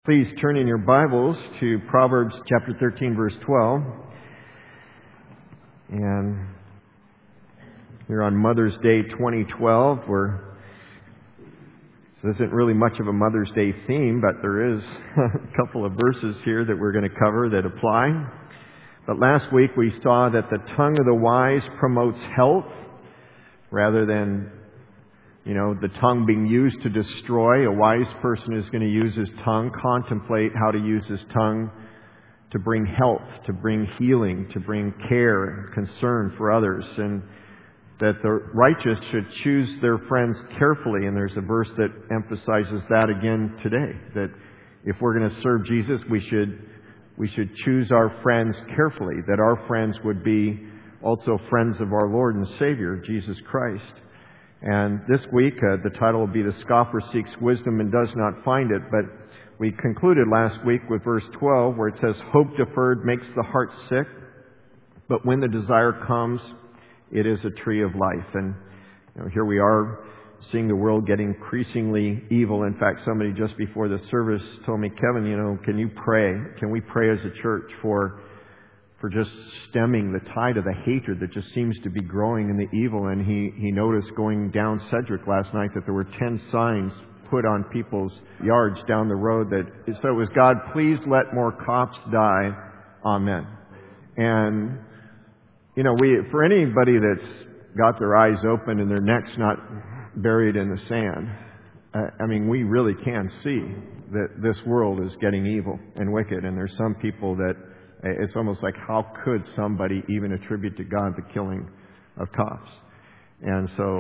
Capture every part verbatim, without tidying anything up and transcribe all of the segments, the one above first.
Please turn in your Bibles to Proverbs chapter thirteen, verse twelve. And here on Mother's Day twenty twelve, we're, this isn't really much of a Mother's Day theme, but there is a couple of verses here that we're going to cover that apply. But last week we saw that the tongue of the wise promotes health rather than You know, the tongue being used to destroy. A wise person is going to use his tongue, contemplate how to use his tongue to bring health, to bring healing, to bring care and concern for others. And that the righteous should choose their friends carefully. And there's a verse that emphasizes that again today. That if we're going to serve Jesus, we should, we should choose our friends carefully. That our friends would be also friends of our Lord and Savior, Jesus Christ. And this week, uh, the title will be The Scoffer Seeks Wisdom and Does Not Find It. But we concluded last week with verse twelve, where it says, Hope deferred makes the heart sick, but when the desire comes, it is a tree of life. And you know, here we are seeing the world get increasingly evil. In fact, somebody just before the service told me, Kevin, you know, can you pray? Can we pray as a church for for just stemming the tide of the hatred that just seems to be growing in the evil? And he, he noticed going down Sedgwick last night that there were ten signs put on people's yards down the road that so it was, God, please let more cops die. Amen. And, you know, we for anybody that's got their eyes open and their necks not buried in the sand, uh, I mean, we really can see that this world is getting evil and wicked. And there's some people that it's almost like, how could somebody even attribute to God the killing of cops? And so,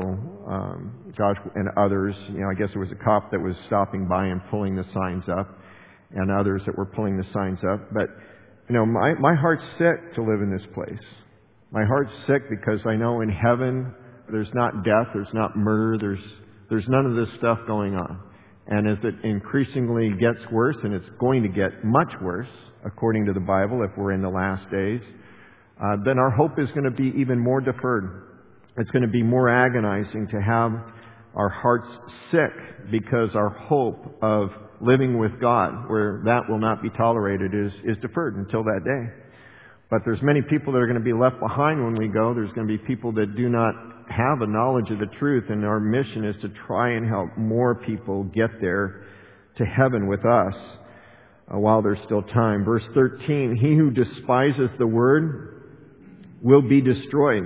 um, Josh and others, you know, I guess there was a cop that was stopping by and pulling the signs up, and others that were pulling the signs up. But, you know, my, my heart's sick to live in this place. My heart's sick because I know in heaven there's not death, there's not murder, there's, there's none of this stuff going on. And as it increasingly gets worse, and it's going to get much worse, according to the Bible, if we're in the last days, uh, then our hope is going to be even more deferred. It's going to be more agonizing to have our hearts sick because our hope of living with God, where that will not be tolerated, is, is deferred until that day. But there's many people that are going to be left behind when we go. There's going to be people that do not have a knowledge of the truth, and our mission is to try and help more people get there to heaven with us uh, while there's still time. Verse thirteen, He who despises the word will be destroyed,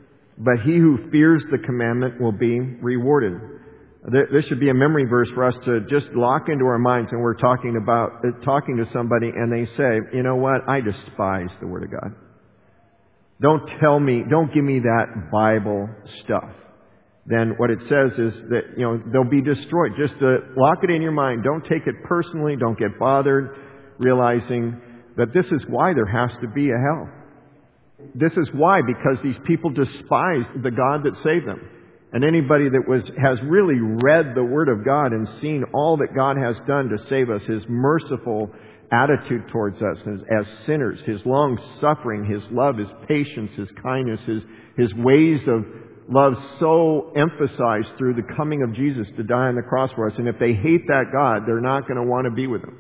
but he who fears the commandment will be rewarded. This should be a memory verse for us to just lock into our minds when we're talking about uh, talking to somebody and they say, you know what, I despise the Word of God. Don't tell me, don't give me that Bible stuff. Then what it says is that, you know, they'll be destroyed. Just to lock it in your mind. Don't take it personally. Don't get bothered, realizing that this is why there has to be a hell. This is why, because these people despise the God that saved them. And anybody that was has really read the Word of God and seen all that God has done to save us, His merciful attitude towards us as, as sinners, His long suffering, His love, His patience, His kindness, His, His ways of love so emphasized through the coming of Jesus to die on the cross for us. And if they hate that God, they're not going to want to be with Him.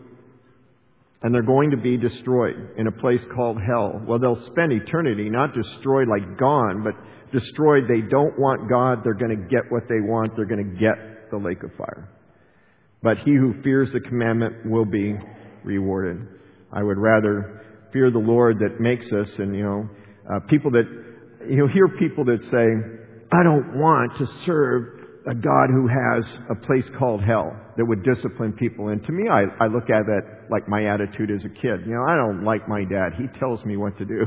And they're going to be destroyed in a place called hell. Well, they'll spend eternity not destroyed like gone, but destroyed. They don't want God. They're going to get what they want. They're going to get the lake of fire. But he who fears the commandment will be rewarded. I would rather fear the Lord that makes us, and you know, uh, people that you'll hear people that say, I don't want to serve a God who has a place called hell that would discipline people. And to me, I, I look at that like my attitude as a kid. You know, I don't like my dad. He tells me what to do.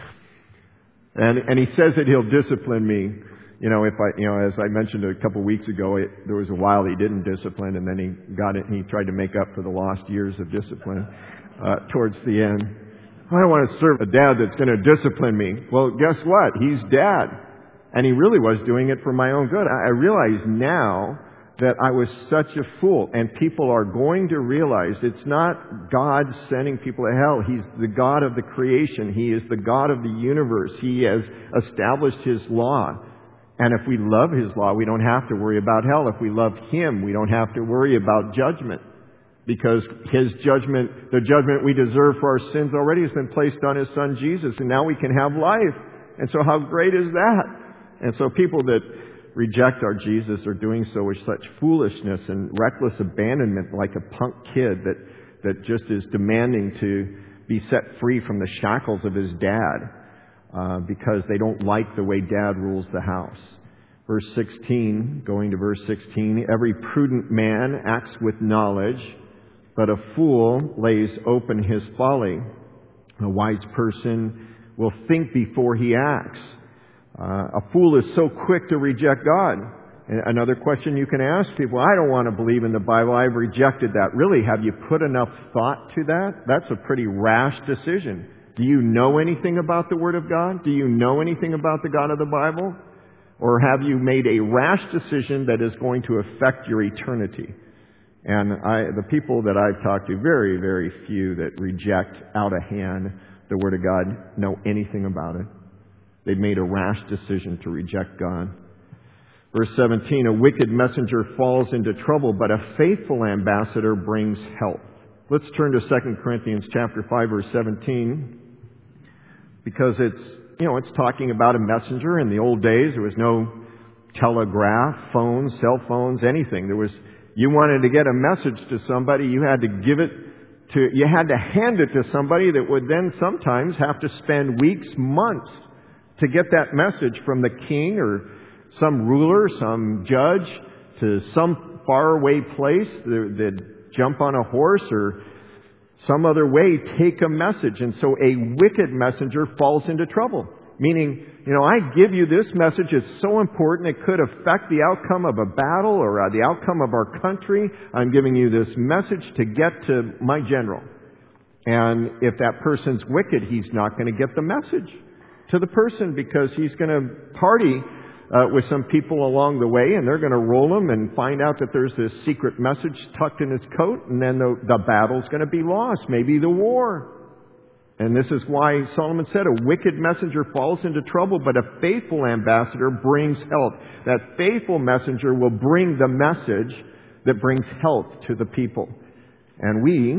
and and he says that he'll discipline me. You know, if I, you know, as I mentioned a couple of weeks ago, it, there was a while he didn't discipline, and then he got it, and he tried to make up for the lost years of discipline uh, towards the end. I don't want to serve a dad that's going to discipline me. Well, guess what? He's dad. And he really was doing it for my own good. I realize now that I was such a fool. And people are going to realize it's not God sending people to hell. He's the God of the creation. He is the God of the universe. He has established His law. And if we love His law, we don't have to worry about hell. If we love Him, we don't have to worry about judgment. because His judgment, the judgment we deserve for our sins already has been placed on His Son Jesus, and now we can have life. And so how great is that? And so people that reject our Jesus are doing so with such foolishness and reckless abandonment, like a punk kid that, that just is demanding to be set free from the shackles of his dad uh, because they don't like the way dad rules the house. Verse sixteen, going to verse sixteen, every prudent man acts with knowledge, but a fool lays open his folly. A wise person will think before he acts. Uh, a fool is so quick to reject God. And another question you can ask people, I don't want to believe in the Bible. I've rejected that. Really, have you put enough thought to that? That's a pretty rash decision. Do you know anything about the Word of God? Do you know anything about the God of the Bible? Or have you made a rash decision that is going to affect your eternity? And I, the people that I've talked to, very, very few that reject out of hand the Word of God know anything about it. They've made a rash decision to reject God. Verse seventeen, a wicked messenger falls into trouble, but a faithful ambassador brings help. Let's turn to Second Corinthians chapter five, verse seventeen, because it's, you know, it's talking about a messenger. In the old days, there was no telegraph, phones, cell phones, anything. There was, you wanted to get a message to somebody, you had to give it to, you had to hand it to somebody that would then sometimes have to spend weeks, months to get that message from the king or some ruler, some judge, to some faraway place. They'd jump on a horse or some other way take a message. And so a wicked messenger falls into trouble. Meaning, you know, I give you this message. It's so important. It could affect the outcome of a battle or the outcome of our country. I'm giving you this message to get to my general. And if that person's wicked, he's not going to get the message to the person because he's going to party uh, with some people along the way, and they're going to roll him and find out that there's this secret message tucked in his coat, and then the, the battle's going to be lost, maybe the war. And this is why Solomon said, a wicked messenger falls into trouble, but a faithful ambassador brings help. That faithful messenger will bring the message that brings help to the people. And we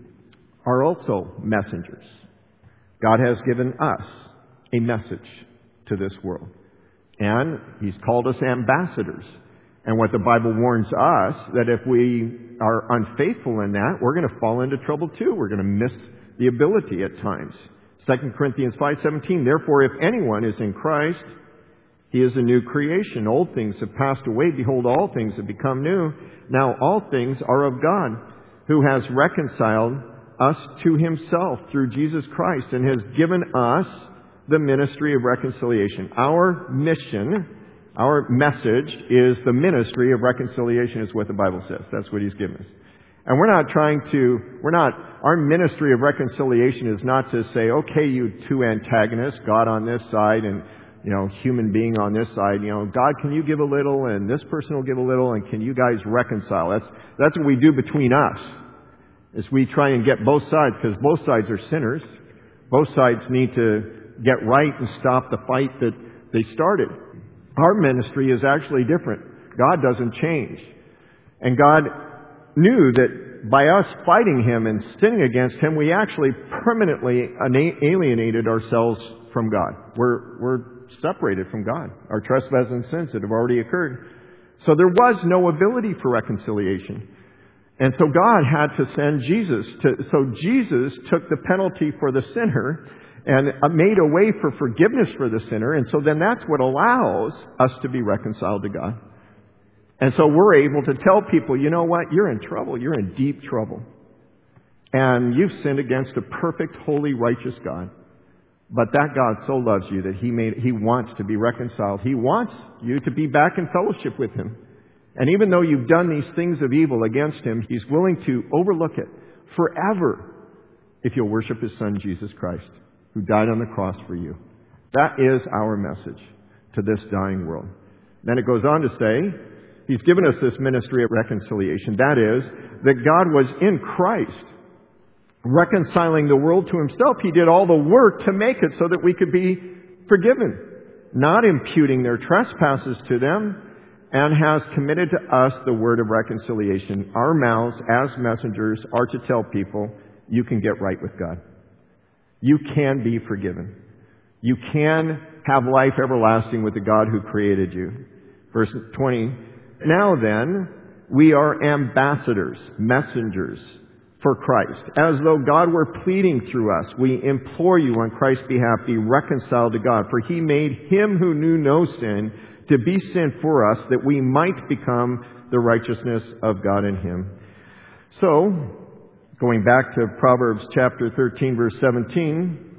are also messengers. God has given us a message to this world. And He's called us ambassadors. And what the Bible warns us, that if we are unfaithful in that, we're going to fall into trouble too. We're going to miss the ability at times. Second Corinthians five seventeen, therefore if anyone is in Christ, he is a new creation. Old things have passed away. Behold, all things have become new. Now all things are of God, who has reconciled us to Himself through Jesus Christ and has given us the ministry of reconciliation. Our mission, our message is the ministry of reconciliation, is what the Bible says. That's what He's given us. And we're not trying to, we're not, our ministry of reconciliation is not to say, okay, you two antagonists, God on this side and, you know, human being on this side, you know, God, can you give a little and this person will give a little and can you guys reconcile? That's, that's what we do between us, is we try and get both sides, because both sides are sinners. Both sides need to get right and stop the fight that they started. Our ministry is actually different. God doesn't change. And God knew that by us fighting Him and sinning against Him, we actually permanently alienated ourselves from God. We're, we're separated from God. Our trespasses and sins that have already occurred. So there was no ability for reconciliation. And so God had to send Jesus. To, so Jesus took the penalty for the sinner and made a way for forgiveness for the sinner. And so then that's what allows us to be reconciled to God. And so we're able to tell people, you know what? You're in trouble. You're in deep trouble. And you've sinned against a perfect, holy, righteous God. But that God so loves you that He made, He wants to be reconciled. He wants you to be back in fellowship with Him. And even though you've done these things of evil against Him, He's willing to overlook it forever if you'll worship His Son, Jesus Christ, who died on the cross for you. That is our message to this dying world. Then it goes on to say, He's given us this ministry of reconciliation. That is, that God was in Christ, reconciling the world to Himself. He did all the work to make it so that we could be forgiven, not imputing their trespasses to them, and has committed to us the word of reconciliation. Our mouths, as messengers, are to tell people, you can get right with God. You can be forgiven. You can have life everlasting with the God who created you. Verse twenty, now then, we are ambassadors, messengers for Christ. As though God were pleading through us, we implore you on Christ's behalf, be reconciled to God. For he made him who knew no sin to be sin for us, that we might become the righteousness of God in him. So, going back to Proverbs chapter thirteen, verse seventeen,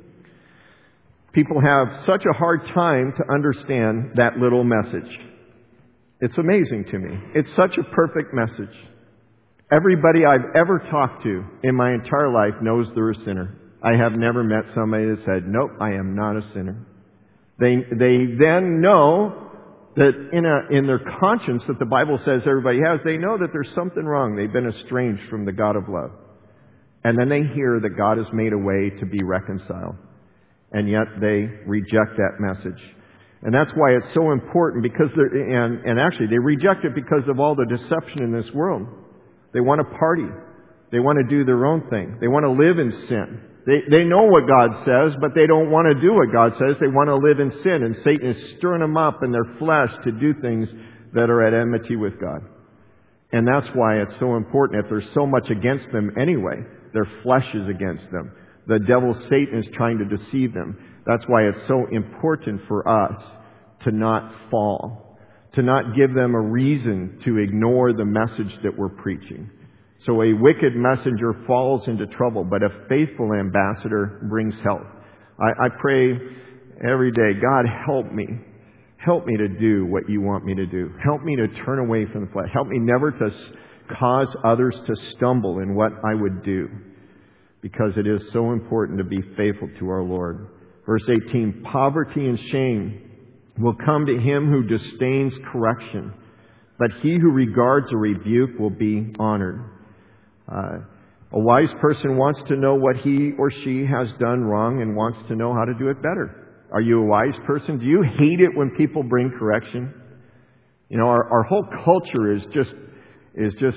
people have such a hard time to understand that little message. It's amazing to me. It's such a perfect message. Everybody I've ever talked to in my entire life knows they're a sinner. I have never met somebody that said, nope, I am not a sinner. They, they then know that in a, in their conscience that the Bible says everybody has, they know that there's something wrong. They've been estranged from the God of love. And then they hear that God has made a way to be reconciled. And yet they reject that message. And that's why it's so important, because they're, and, and actually they reject it because of all the deception in this world. They want to party. They want to do their own thing. They want to live in sin. They, they know what God says, but they don't want to do what God says. They want to live in sin, and Satan is stirring them up in their flesh to do things that are at enmity with God. And that's why it's so important. If there's so much against them anyway, their flesh is against them. The devil, Satan, is trying to deceive them. That's why it's so important for us to not fall, to not give them a reason to ignore the message that we're preaching. So a wicked messenger falls into trouble, but a faithful ambassador brings health. I, I pray every day, God, help me. Help me to do what you want me to do. Help me to turn away from the flesh. Help me never to cause others to stumble in what I would do, because it is so important to be faithful to our Lord. Verse eighteen, poverty and shame will come to him who disdains correction, but he who regards a rebuke will be honored. Uh, a wise person wants to know what he or she has done wrong and wants to know how to do it better. Are you a wise person? Do you hate it when people bring correction? You know, our, our whole culture is just is just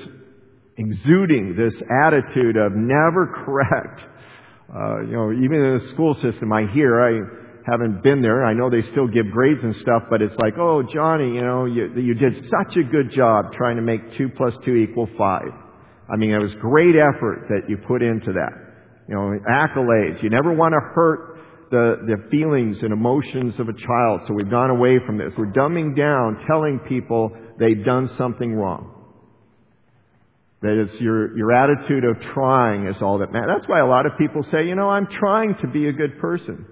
exuding this attitude of never correct. Uh, you know, even in the school system, I hear, I haven't been there. I know they still give grades and stuff, but it's like, oh, Johnny, you know, you, you did such a good job trying to make two plus two equal five. I mean, it was great effort that you put into that. You know, accolades. You never want to hurt the, the feelings and emotions of a child. So we've gone away from this. We're dumbing down, telling people they've done something wrong. That it's your, your attitude of trying is all that matters. That's why a lot of people say, you know, I'm trying to be a good person.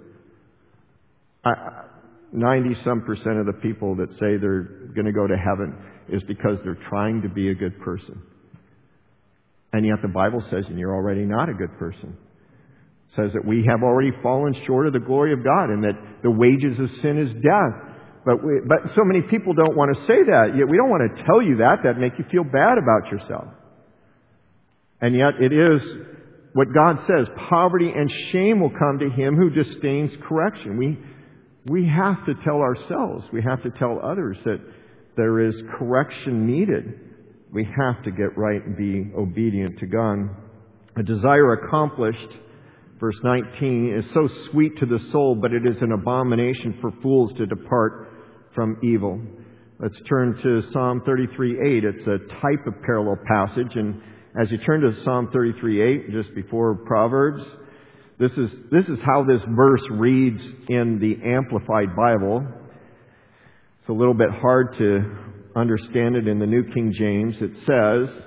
ninety-some percent of the people that say they're going to go to heaven is because they're trying to be a good person. And yet the Bible says, and you're already not a good person. It says that we have already fallen short of the glory of God, and that the wages of sin is death. But we, but so many people don't want to say that. Yet we don't want to tell you that. That'd make you feel bad about yourself. And yet it is what God says. Poverty and shame will come to him who disdains correction. We, we have to tell ourselves, we have to tell others that there is correction needed. We have to get right and be obedient to God. A desire accomplished, verse nineteen, is so sweet to the soul, but it is an abomination for fools to depart from evil. Let's turn to Psalm thirty-three eight. It's a type of parallel passage, and as you turn to Psalm thirty-three eight, just before Proverbs, this is this is how this verse reads in the Amplified Bible. It's a little bit hard to understand it in the New King James. It says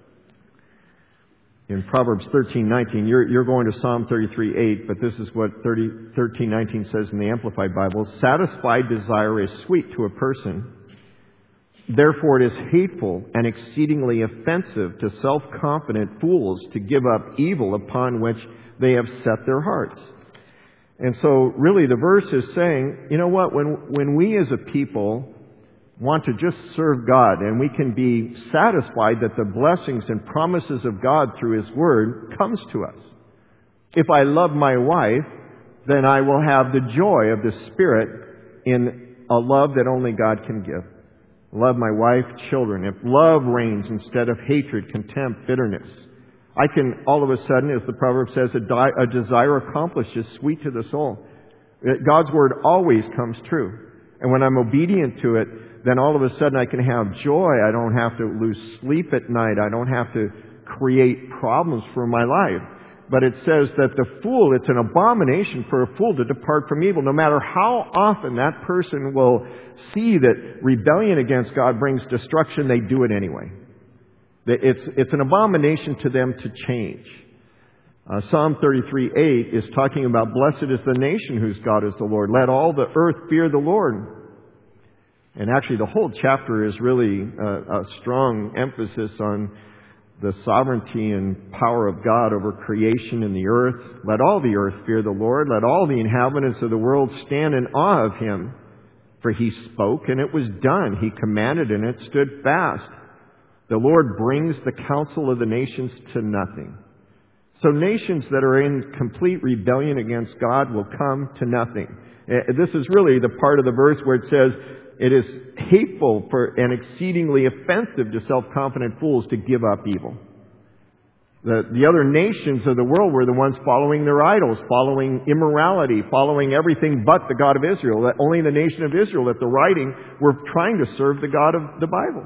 in Proverbs thirteen nineteen, you're, you're going to Psalm thirty-three eight, but this is what thirteen nineteen says in the Amplified Bible. Satisfied desire is sweet to a person. Therefore it is hateful and exceedingly offensive to self-confident fools to give up evil upon which they have set their hearts. And so really the verse is saying, you know what, when, when we as a people want to just serve God, and we can be satisfied that the blessings and promises of God through His Word comes to us. If I love my wife, then I will have the joy of the Spirit in a love that only God can give. love my wife, children, if love reigns instead of hatred, contempt, bitterness, I can all of a sudden, as the proverb says, a, di- a desire accomplished is sweet to the soul. God's word always comes true. And when I'm obedient to it, then all of a sudden I can have joy. I don't have to lose sleep at night. I don't have to create problems for my life. But it says that the fool, it's an abomination for a fool to depart from evil. No matter how often that person will see that rebellion against God brings destruction, they do it anyway. It's, it's an abomination to them to change. Uh, Psalm thirty-three eight is talking about, blessed is the nation whose God is the Lord. Let all the earth fear the Lord. And actually the whole chapter is really a, a strong emphasis on the sovereignty and power of God over creation and the earth. Let all the earth fear the Lord. Let all the inhabitants of the world stand in awe of Him. For He spoke, and it was done. He commanded, and it stood fast. The Lord brings the counsel of the nations to nothing. So nations that are in complete rebellion against God will come to nothing. This is really the part of the verse where it says, it is hateful for and exceedingly offensive to self-confident fools to give up evil. The, the other nations of the world were the ones following their idols, following immorality, following everything but the God of Israel. That only the nation of Israel at the writing were trying to serve the God of the Bible.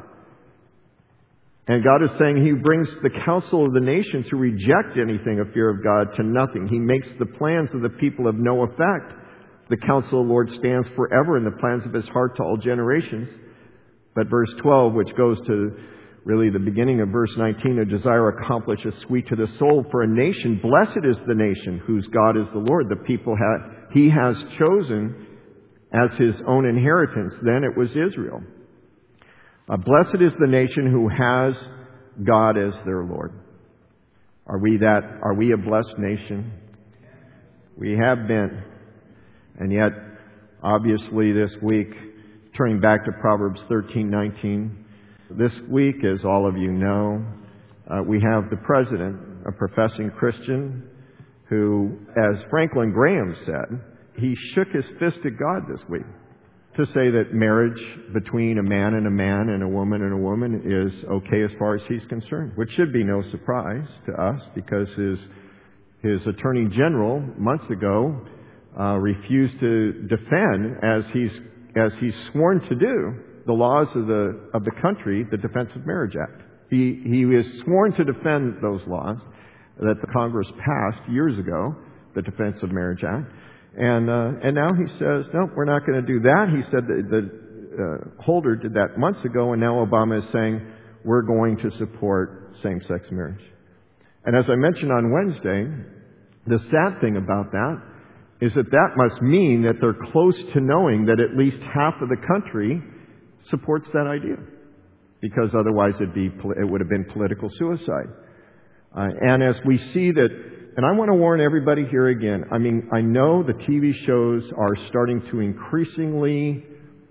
And God is saying He brings the counsel of the nations who reject anything of fear of God to nothing. He makes the plans of the people of no effect. The counsel of the Lord stands forever, and the plans of His heart to all generations. But verse twelve, which goes to really the beginning of verse nineteen, a desire accomplished is sweet to the soul. For a nation, blessed is the nation whose God is the Lord. The people ha- He has chosen as His own inheritance. Then it was Israel. Uh, blessed is the nation who has God as their Lord. Are we that? Are we a blessed nation? We have been. And yet, obviously this week, turning back to Proverbs thirteen nineteen, this week, as all of you know, uh, we have the president, a professing Christian, who, as Franklin Graham said, he shook his fist at God this week to say that marriage between a man and a man and a woman and a woman is okay as far as he's concerned, which should be no surprise to us because his his attorney general months ago uh, refused to defend, as he's as he's sworn to do, the laws of the of the country, the Defense of Marriage Act. He he is sworn to defend those laws that the Congress passed years ago, the Defense of Marriage Act. And uh, and now he says, no, we're not going to do that. He said that the uh, Holder did that months ago, and now Obama is saying we're going to support same-sex marriage. And as I mentioned on Wednesday, the sad thing about that is that that must mean that they're close to knowing that at least half of the country supports that idea, because otherwise it'd be it would have been political suicide. Uh, and as we see that. And I want to warn everybody here again. I mean, I know the T V shows are starting to increasingly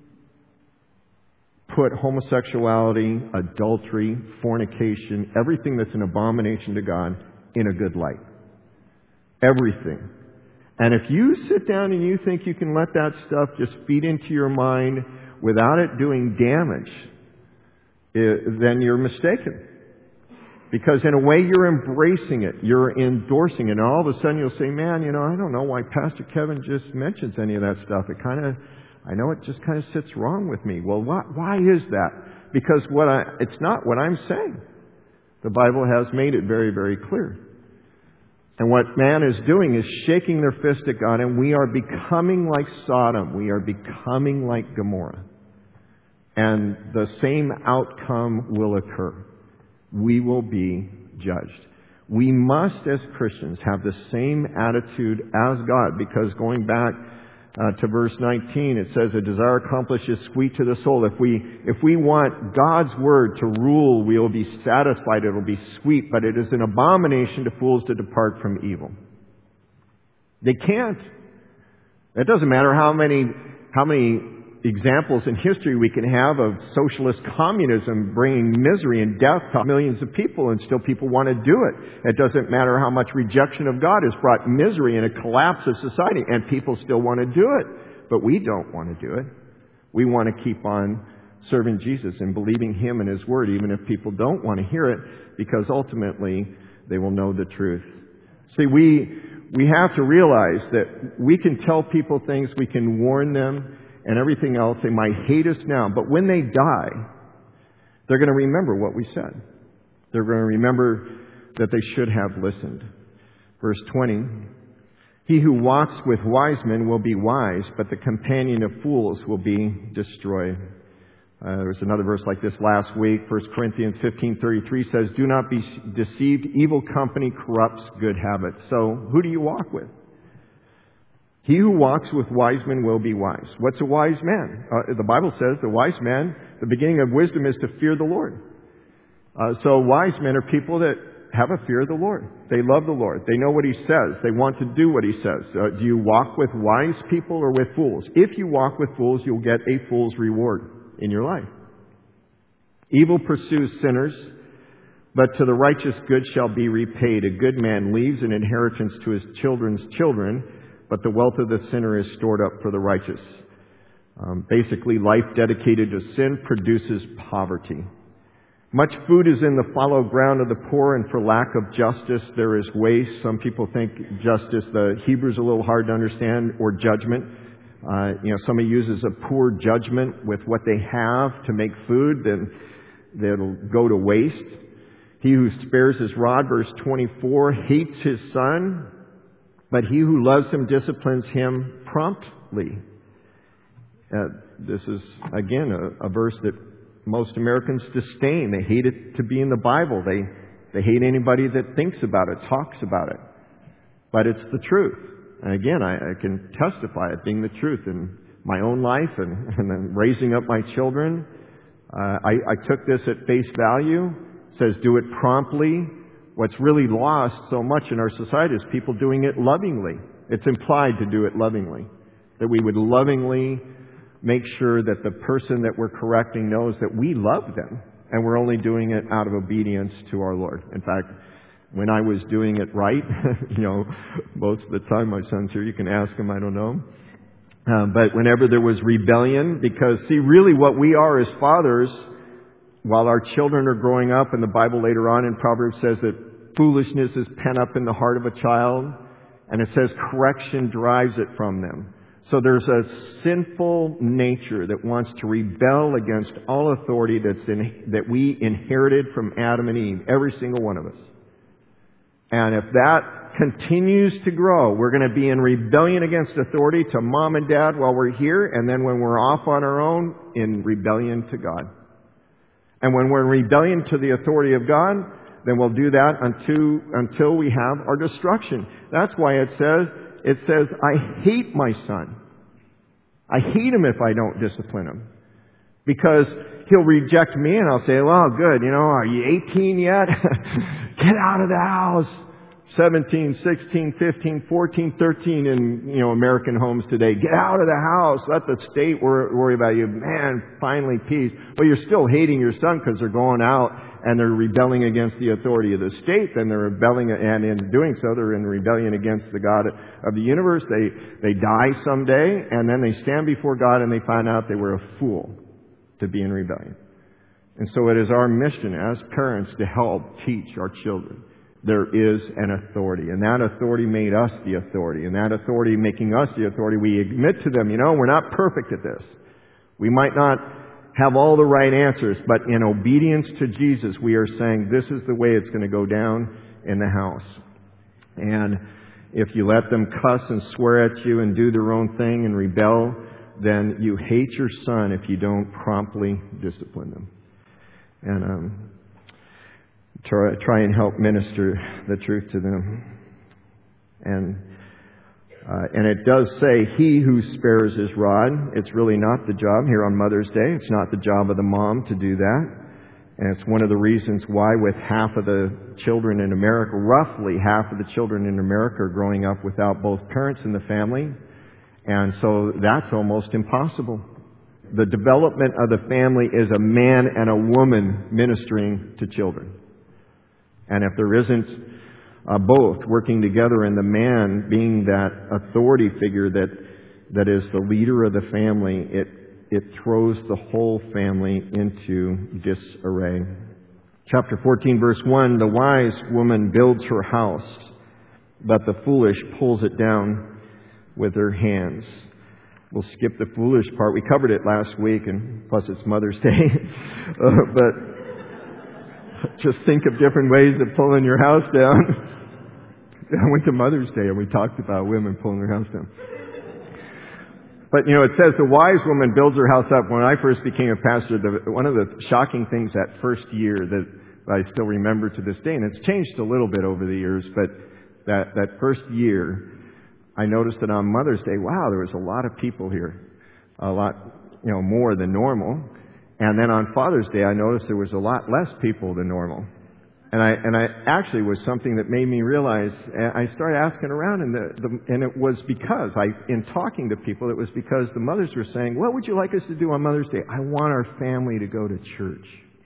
put homosexuality, adultery, fornication, everything that's an abomination to God in a good light. Everything. And if you sit down and you think you can let that stuff just feed into your mind without it doing damage, it, then you're mistaken. Because in a way you're embracing it, you're endorsing it, and all of a sudden you'll say, man, you know, I don't know why Pastor Kevin just mentions any of that stuff. It kind of, I know it just kind of sits wrong with me. Well, why, why is that? Because what I, it's not what I'm saying. The Bible has made it very, very clear. And what man is doing is shaking their fist at God, and we are becoming like Sodom. We are becoming like Gomorrah. And the same outcome will occur. We will be judged. We must, as Christians, have the same attitude as God, because going back uh, to verse nineteen, it says, a desire accomplished is sweet to the soul. If we, if we want God's word to rule, we will be satisfied. It will be sweet, but it is an abomination to fools to depart from evil. They can't. It doesn't matter how many, how many examples in history we can have of socialist communism bringing misery and death to millions of people, and still people want to do it. It doesn't matter how much rejection of God has brought misery and a collapse of society, and people still want to do it. But we don't want to do it. We want to keep on serving Jesus and believing Him and His Word, even if people don't want to hear it, because ultimately they will know the truth. See, we we have to realize that we can tell people things, we can warn them and everything else. They might hate us now, but when they die, they're going to remember what we said. They're going to remember that they should have listened. Verse twenty, he who walks with wise men will be wise, but the companion of fools will be destroyed. Uh, there was another verse like this last week. First Corinthians fifteen thirty-three says, do not be deceived. Evil company corrupts good habits. So who do you walk with? He who walks with wise men will be wise. What's a wise man? Uh, the Bible says the wise man, the beginning of wisdom is to fear the Lord. Uh, so wise men are people that have a fear of the Lord. They love the Lord. They know what He says. They want to do what He says. Uh, do you walk with wise people or with fools? If you walk with fools, you'll get a fool's reward in your life. Evil pursues sinners, but to the righteous good shall be repaid. A good man leaves an inheritance to his children's children, but the wealth of the sinner is stored up for the righteous. Um, basically, life dedicated to sin produces poverty. Much food is in the fallow ground of the poor, and for lack of justice there is waste. Some people think justice, the Hebrew's a little hard to understand, or judgment. Uh, you know, somebody uses a poor judgment with what they have to make food, then it'll go to waste. He who spares his rod, verse twenty-four, hates his son, but he who loves him disciplines him promptly. Uh, this is, again, a, a verse that most Americans disdain. They hate it to be in the Bible. They they hate anybody that thinks about it, talks about it. But it's the truth. And again, I, I can testify it being the truth in my own life and, and then raising up my children. Uh, I, I took this at face value. It says do it promptly. What's really lost so much in our society is people doing it lovingly. It's implied to do it lovingly. That we would lovingly make sure that the person that we're correcting knows that we love them and we're only doing it out of obedience to our Lord. In fact, when I was doing it right, you know, most of the time, my son's here, you can ask him, I don't know. Um, but whenever there was rebellion, because see, really what we are as fathers, while our children are growing up, and the Bible later on in Proverbs says that foolishness is pent up in the heart of a child, and it says correction drives it from them. So there's a sinful nature that wants to rebel against all authority that's in, that we inherited from Adam and Eve, every single one of us. And if that continues to grow, we're going to be in rebellion against authority to mom and dad while we're here, and then when we're off on our own, in rebellion to God. And when we're in rebellion to the authority of God, then we'll do that until, until we have our destruction. That's why it says, It says, I hate my son. I hate him if I don't discipline him. Because he'll reject me and I'll say, well, good, you know, are you eighteen yet? Get out of the house. seventeen, sixteen, fifteen, fourteen, thirteen in, you know, American homes today. Get out of the house. Let the state worry about you. Man, finally peace. But you're still hating your son because they're going out and they're rebelling against the authority of the state. Then they're rebelling, and in doing so, they're in rebellion against the God of the universe. They, they die someday, and then they stand before God and they find out they were a fool to be in rebellion. And so it is our mission as parents to help teach our children. There is an authority, and that authority made us the authority. And that authority making us the authority, we admit to them, you know, we're not perfect at this. We might not have all the right answers, but in obedience to Jesus, we are saying this is the way it's going to go down in the house. And if you let them cuss and swear at you and do their own thing and rebel, then you hate your son if you don't promptly discipline them. And um, try, try and help minister the truth to them. And Uh, and it does say, he who spares his rod. It's really not the job here on Mother's Day. It's not the job of the mom to do that. And it's one of the reasons why with half of the children in America, roughly half of the children in America are growing up without both parents in the family. And so that's almost impossible. The development of the family is a man and a woman ministering to children. And if there isn't Uh, both working together, and the man being that authority figure that that is the leader of the family, it it throws the whole family into disarray. Chapter fourteen, verse one, the wise woman builds her house, but the foolish pulls it down with her hands. We'll skip the foolish part. We covered it last week, and plus it's Mother's Day. uh, but just think of different ways of pulling your house down. I went to Mother's Day, and we talked about women pulling their house down. But, you know, it says the wise woman builds her house up. When I first became a pastor, the, one of the shocking things that first year that I still remember to this day, and it's changed a little bit over the years, but that, that first year, I noticed that on Mother's Day, wow, there was a lot of people here. A lot, you know, more than normal. And then on Father's Day, I noticed there was a lot less people than normal. And I, and I actually was something that made me realize, I started asking around, and the, the, and it was because I, in talking to people, it was because the mothers were saying, what would you like us to do on Mother's Day? I want our family to go to church.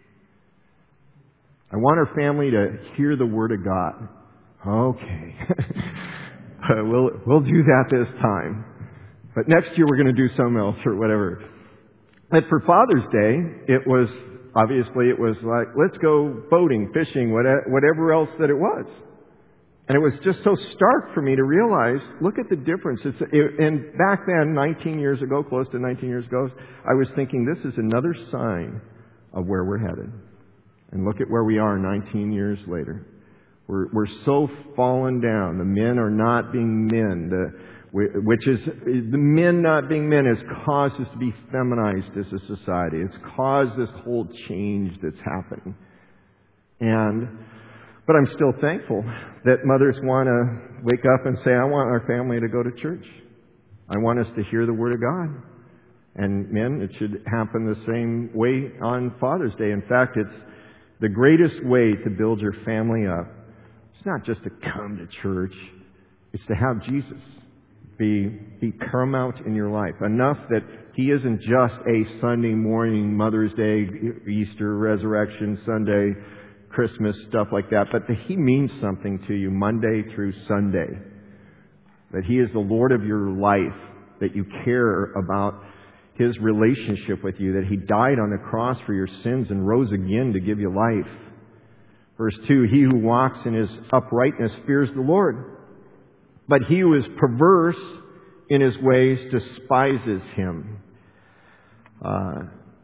I want our family to hear the Word of God. Okay. we'll, we'll do that this time. But next year we're going to do something else or whatever. But for Father's Day, it was, obviously it was like, let's go boating, fishing, whatever else that it was. And it was just so stark for me to realize, look at the difference. It's, it, and back then, nineteen years ago, close to nineteen years ago, I was thinking this is another sign of where we're headed. And look at where we are nineteen years later. We're, we're so fallen down. The men are not being men. The, which is, the men not being men has caused us to be feminized as a society. It's caused this whole change that's happening. And, but I'm still thankful that mothers want to wake up and say, I want our family to go to church. I want us to hear the Word of God. And men, it should happen the same way on Father's Day. In fact, it's the greatest way to build your family up. It's not just to come to church. It's to have Jesus be, be paramount in your life. Enough that He isn't just a Sunday morning, Mother's Day, Easter, Resurrection Sunday, Christmas, stuff like that, but that He means something to you Monday through Sunday. That He is the Lord of your life. That you care about His relationship with you. That He died on the cross for your sins and rose again to give you life. Verse two, he who walks in his uprightness fears the Lord. But he who is perverse in his ways despises Him. Uh,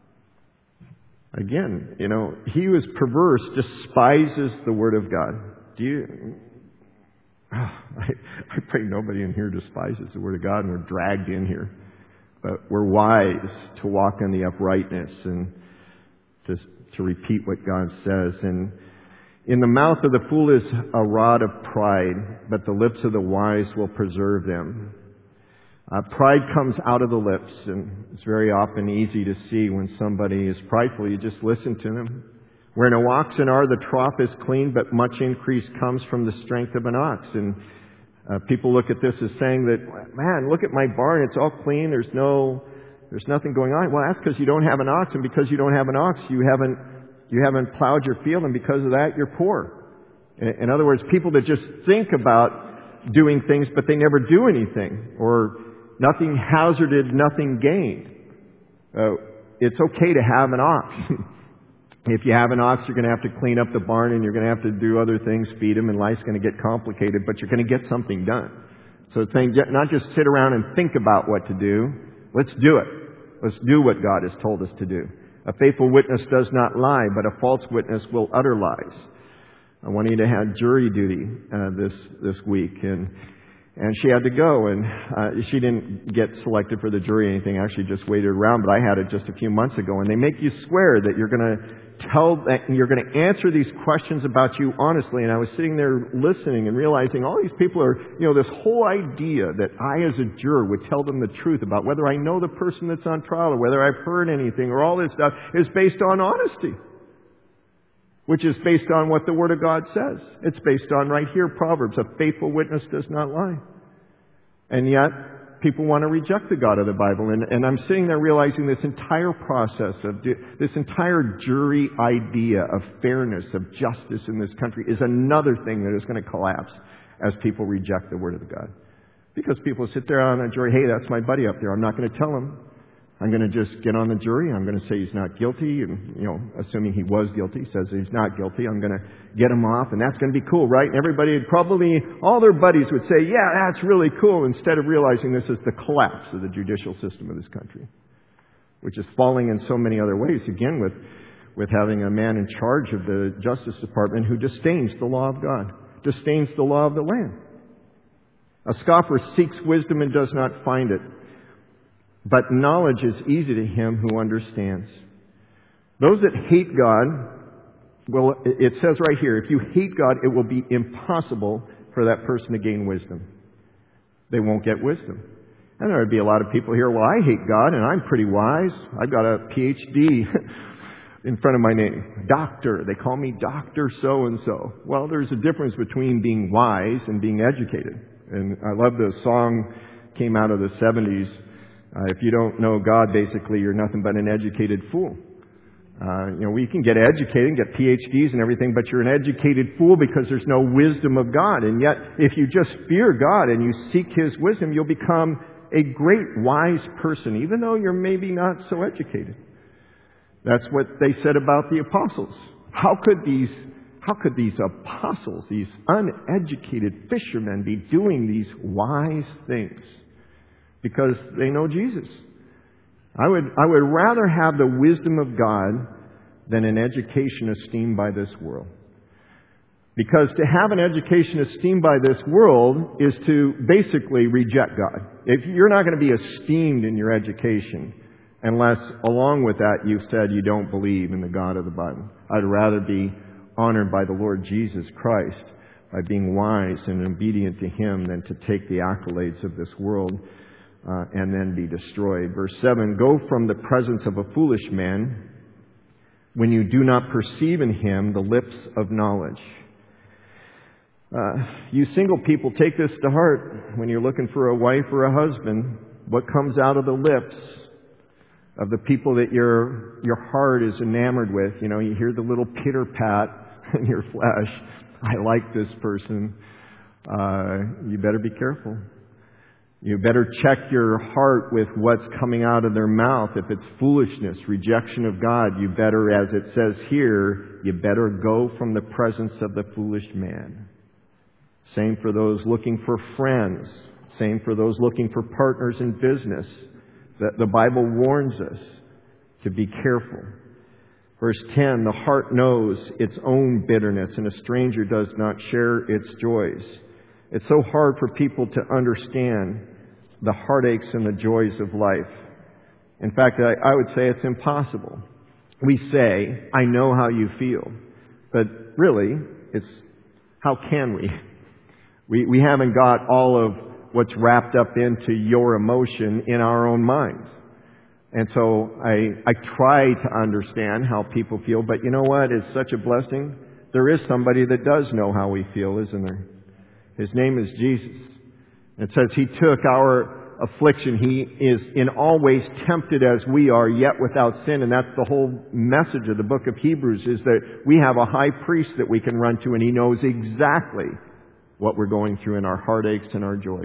again, you know, he who is perverse despises the Word of God. Do you... Oh, I, I pray nobody in here despises the Word of God and we're dragged in here. But we're wise to walk in the uprightness and to, to repeat what God says. And in the mouth of the fool is a rod of pride, but the lips of the wise will preserve them. Uh, pride comes out of the lips, and it's very often easy to see when somebody is prideful. You just listen to them. Where an oxen are, the trough is clean, but much increase comes from the strength of an ox. And uh, people look at this as saying that, man, look at my barn, it's all clean, there's no, there's nothing going on. Well, that's because you don't have an ox, and because you don't have an ox, you haven't You haven't plowed your field, and because of that, you're poor. In other words, people that just think about doing things, but they never do anything, or nothing hazarded, nothing gained. Uh, it's okay to have an ox. If you have an ox, you're going to have to clean up the barn, and you're going to have to do other things, feed him, and life's going to get complicated, but you're going to get something done. So it's saying not just sit around and think about what to do. Let's do it. Let's do what God has told us to do. A faithful witness does not lie, but a false witness will utter lies. Juanita had jury duty uh, this this week, and and she had to go, and uh, she didn't get selected for the jury or anything. Actually, just waited around. But I had it just a few months ago, and they make you swear that you're going to tell that you're going to answer these questions about you honestly. And I was sitting there listening and realizing all these people are, you know, this whole idea that I, as a juror, would tell them the truth about whether I know the person that's on trial or whether I've heard anything or all this stuff is based on honesty. Which is based on what the Word of God says. It's based on right here, Proverbs. A faithful witness does not lie. And yet, people want to reject the God of the Bible. And, and I'm sitting there realizing this entire process of this entire jury idea of fairness, of justice in this country is another thing that is going to collapse as people reject the Word of God. Because people sit there on a jury, hey, that's my buddy up there. I'm not going to tell him. I'm going to just get on the jury. I'm going to say he's not guilty. And, you know, assuming he was guilty, says he's not guilty, I'm going to get him off. And that's going to be cool, right? And everybody would probably, all their buddies would say, yeah, that's really cool, instead of realizing this is the collapse of the judicial system of this country, which is falling in so many other ways. Again, with, with having a man in charge of the Justice Department who disdains the law of God, disdains the law of the land. A scoffer seeks wisdom and does not find it, but knowledge is easy to him who understands. Those that hate God, well, it says right here, if you hate God, it will be impossible for that person to gain wisdom. They won't get wisdom. And there would be a lot of people here, well, I hate God and I'm pretty wise. I've got a P H D in front of my name. Doctor. They call me Doctor so-and-so. Well, there's a difference between being wise and being educated. And I love the song, came out of the seventies. Uh, if you don't know God, basically, you're nothing but an educated fool. Uh, you know, we can get educated and get P H Ds and everything, but you're an educated fool because there's no wisdom of God. And yet, if you just fear God and you seek His wisdom, you'll become a great wise person, even though you're maybe not so educated. That's what they said about the apostles. How could these, how could these apostles, these uneducated fishermen, be doing these wise things? Because they know Jesus. I would, I would rather have the wisdom of God than an education esteemed by this world. Because to have an education esteemed by this world is to basically reject God. If you're not going to be esteemed in your education unless along with that you've said you don't believe in the God of the Bible. I'd rather be honored by the Lord Jesus Christ by being wise and obedient to Him than to take the accolades of this world uh, and then be destroyed. Verse seven, go from the presence of a foolish man when you do not perceive in him the lips of knowledge. Uh, you single people, take this to heart when you're looking for a wife or a husband. What comes out of the lips of the people that your your heart is enamored with? You know, you hear the little pitter pat in your flesh. I like this person. Uh, you better be careful. You better check your heart with what's coming out of their mouth. If it's foolishness, rejection of God, you better, as it says here, you better go from the presence of the foolish man. Same for those looking for friends. Same for those looking for partners in business. The, the Bible warns us to be careful. Verse ten, the heart knows its own bitterness, and a stranger does not share its joys. It's so hard for people to understand the heartaches and the joys of life. In fact, I, I would say it's impossible. We say, I know how you feel. But really, it's how can we? We, we haven't got all of what's wrapped up into your emotion in our own minds. And so I, I try to understand how people feel, but you know what? It's such a blessing. There is somebody that does know how we feel, isn't there? His name is Jesus. It says He took our affliction. He is in all ways tempted as we are, yet without sin. And that's the whole message of the book of Hebrews, is that we have a high priest that we can run to, and He knows exactly what we're going through in our heartaches and our joys.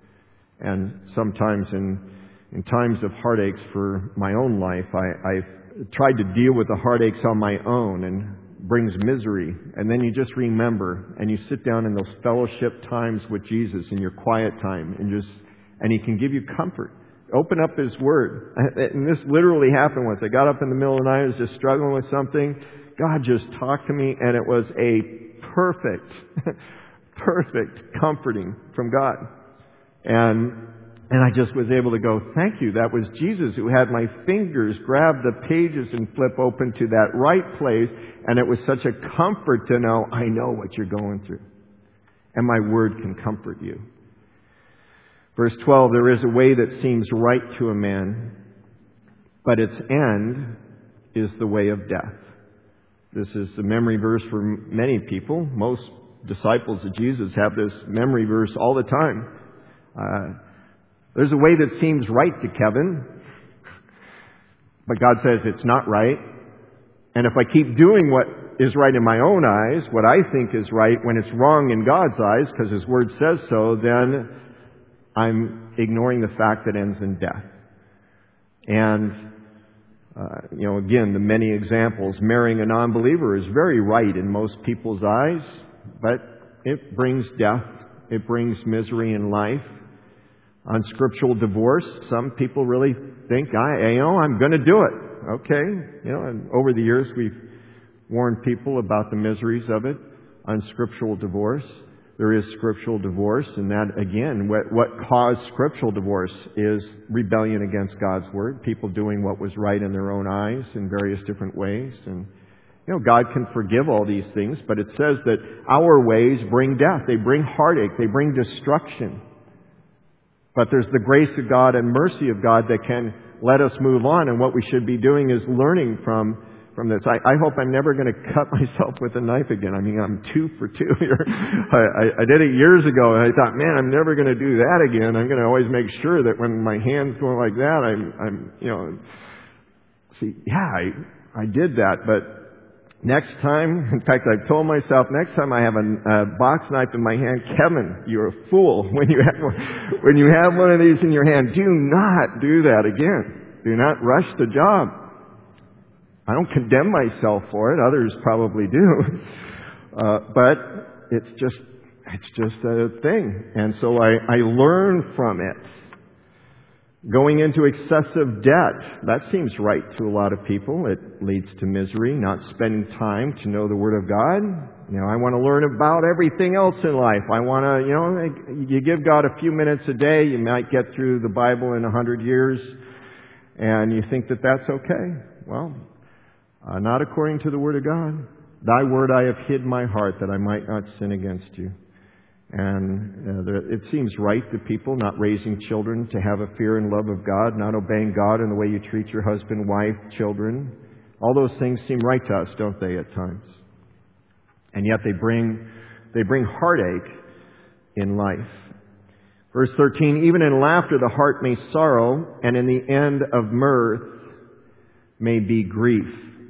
And sometimes in, in times of heartaches for my own life, I, I've tried to deal with the heartaches on my own, and brings misery. And then you just remember, and you sit down in those fellowship times with Jesus in your quiet time, and just and He can give you comfort. Open up His Word. And this literally happened once. I got up in the middle of the night, I was just struggling with something. God just talked to me, and it was a perfect, perfect comforting from God. And And I just was able to go, thank you. That was Jesus who had my fingers grab the pages and flip open to that right place. And it was such a comfort to know, I know what you're going through. And my word can comfort you. Verse twelve, there is a way that seems right to a man, but its end is the way of death. This is the memory verse for many people. Most disciples of Jesus have this memory verse all the time. Uh, There's a way that seems right to Kevin, but God says it's not right. And if I keep doing what is right in my own eyes, what I think is right, when it's wrong in God's eyes, because His Word says so, then I'm ignoring the fact that ends in death. And, uh, you know, again, the many examples. Marrying a non-believer is very right in most people's eyes, but it brings death. It brings misery in life. Unscriptural divorce, some people really think, I, you know, I'm going to do it. Okay. You know, and over the years we've warned people about the miseries of it. Unscriptural divorce. There is scriptural divorce, and that, again, what, what caused scriptural divorce is rebellion against God's Word, people doing what was right in their own eyes in various different ways. And, you know, God can forgive all these things, but it says that our ways bring death. They bring heartache. They bring destruction. But there's the grace of God and mercy of God that can let us move on, and what we should be doing is learning from From this. I, I hope I'm never going to cut myself with a knife again. I mean, I'm two for two here. I, I, I did it years ago, and I thought, man, I'm never going to do that again. I'm going to always make sure that when my hand's going like that, I'm, I'm, you know, see, yeah, I, I did that. But next time, in fact, I've told myself, next time I have a, a box knife in my hand, Kevin, you're a fool. When you have, when you have one of these in your hand, do not do that again. Do not rush the job. I don't condemn myself for it. Others probably do. Uh, but it's just, it's just a thing. And so I, I learn from it. Going into excessive debt, that seems right to a lot of people. It leads to misery, not spending time to know the Word of God. You know, I want to learn about everything else in life. I want to, you know, you give God a few minutes a day, you might get through the Bible in a hundred years, and you think that that's okay. Well, Uh, not according to the Word of God. Thy word I have hid in my heart that I might not sin against you. And uh, the, it seems right to people not raising children to have a fear and love of God, not obeying God in the way you treat your husband, wife, children. All those things seem right to us, don't they, at times? And yet they bring, they bring heartache in life. Verse thirteen, even in laughter the heart may sorrow, and in the end of mirth may be grief.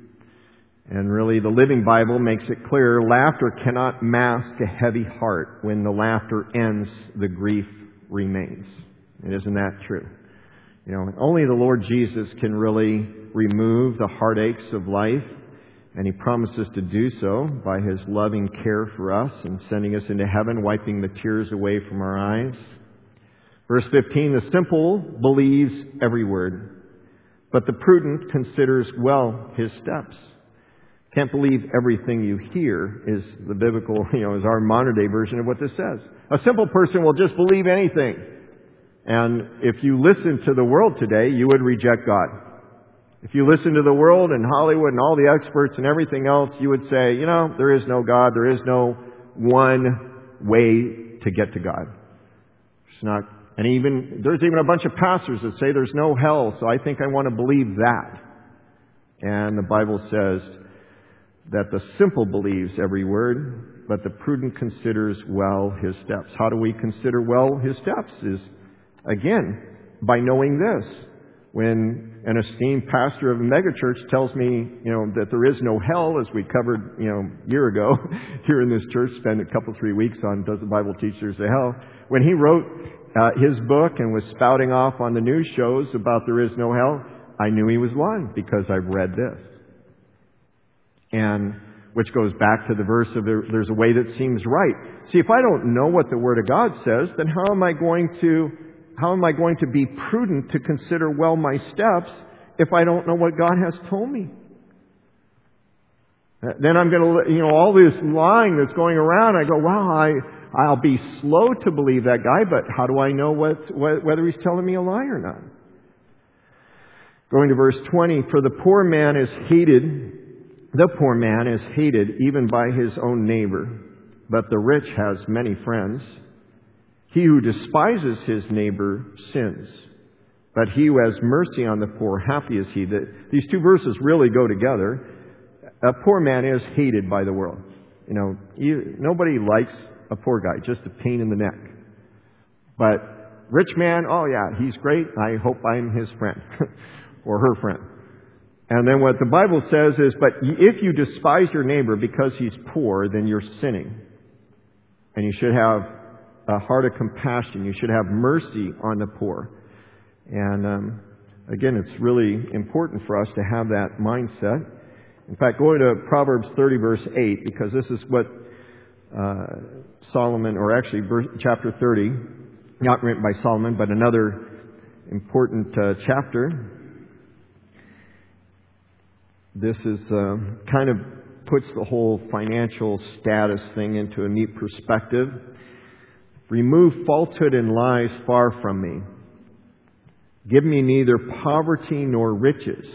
And really, the Living Bible makes it clear, laughter cannot mask a heavy heart. When the laughter ends, the grief remains. And isn't that true? You know, only the Lord Jesus can really remove the heartaches of life, and He promises to do so by His loving care for us and sending us into heaven, wiping the tears away from our eyes. Verse fifteen, the simple believes every word, but the prudent considers well his steps. Can't believe everything you hear is the biblical, you know, is our modern day version of what this says. A simple person will just believe anything. And if you listen to the world today, you would reject God. If you listen to the world and Hollywood and all the experts and everything else, you would say, you know, there is no God. There is no one way to get to God. It's not, and even, there's even a bunch of pastors that say there's no hell, so I think I want to believe that. And the Bible says that the simple believes every word, but the prudent considers well his steps. How do we consider well his steps? Is, again, by knowing this. When an esteemed pastor of a megachurch tells me, you know, that there is no hell, as we covered, you know, a year ago here in this church, spent a couple, three weeks on Does the Bible Teach There's a Hell? When he wrote uh, his book and was spouting off on the news shows about there is no hell, I knew he was lying because I read this. And which goes back to the verse of there, there's a way that seems right. See, if I don't know what the Word of God says, then how am I going to how am I going to be prudent to consider well my steps if I don't know what God has told me? Then I'm going to, you know, all this lying that's going around, I go, wow, I I'll be slow to believe that guy, but how do I know what, whether he's telling me a lie or not? Going to verse twenty, for the poor man is hated. The poor man is hated even by his own neighbor, but the rich has many friends. He who despises his neighbor sins, but he who has mercy on the poor, happy is he. These two verses really go together. A poor man is hated by the world. You know, you, nobody likes a poor guy, just a pain in the neck. But rich man, oh yeah, he's great. I hope I'm his friend or her friend. And then what the Bible says is, but if you despise your neighbor because he's poor, then you're sinning. And you should have a heart of compassion. You should have mercy on the poor. And um, again, it's really important for us to have that mindset. In fact, going to Proverbs thirty, verse eight, because this is what uh, Solomon, or actually verse, chapter thirty, not written by Solomon, but another important uh, chapter. This is uh, kind of puts the whole financial status thing into a neat perspective. Remove falsehood and lies far from me. Give me neither poverty nor riches.